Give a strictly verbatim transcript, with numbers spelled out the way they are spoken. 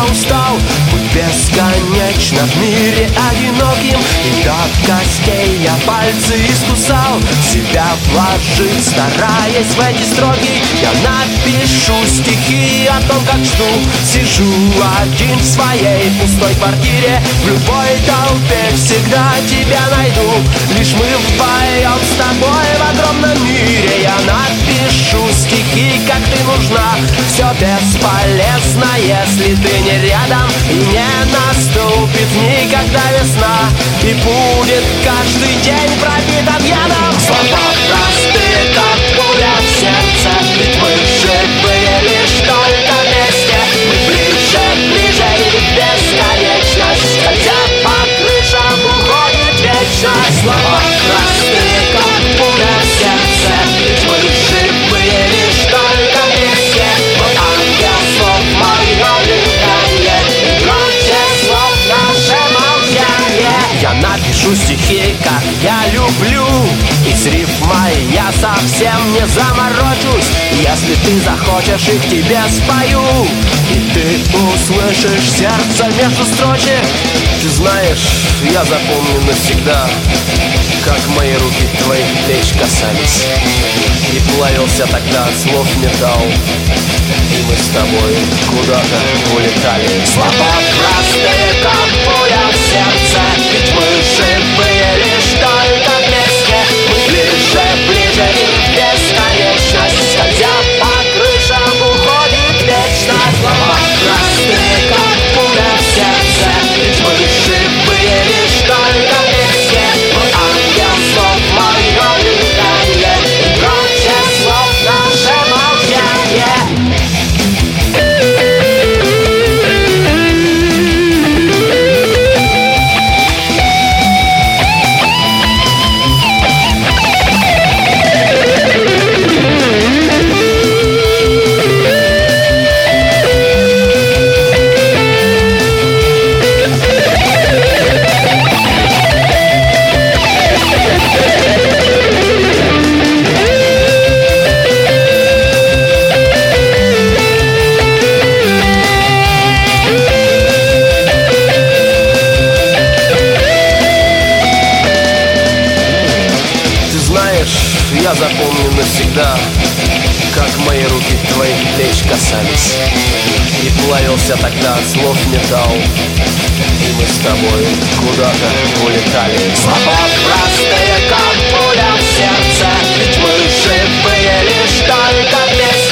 устал быть бесконечно в мире одиноким, и до костей я пальцы искусал, себя вложить стараясь в эти строки. Я напишу стихи о том, как жду, сижу один в своей пустой квартире, в любой толпе всегда тебя найду. Лишь мы вдвоем с тобой в огромном мире. Я напишу стихи, как ты нужна. Все бесполезно, если ты не рядом, и не наступит никогда весна, и будет каждый день пропитан ядом. Слова простые, как пуля в сердце, ведь мы живые лишь только вместе. Мы ближе, ближе и в бесконечность, хотя по крышам уходит вечность. Слова простые, как пуля в сердце, ведь мы живые лишь только вместе. Мой ангел слов, мое дыхание, и громче слов наше молчание. Я напишу стихи, как я люблю, и с рифмой я совсем не заморочусь. Если ты захочешь, их тебе спою, и ты услышишь сердце между строчек. Ты знаешь, я запомню навсегда, как мои руки твоих плеч касались, и плавился тогда от слов металл, и мы с тобой куда-то улетали. Слова простые, как пуля в сердце, ведь мы живые лишь только вместе. Мы ближе, ближе и в бесконечность, хотя по крышам уходит вечность. Слова простые, как пуля в сердце, ведь мы живые лишь только вместе. Мой ангел слов, мое дыхание, и громче слов наше молчание. Я запомню навсегда, как мои руки твоих плеч касались, и плавился тогда от слов металл, и мы с тобой куда-то улетали. Слова простые, как пуля в сердце, ведь мы живые лишь только вместе.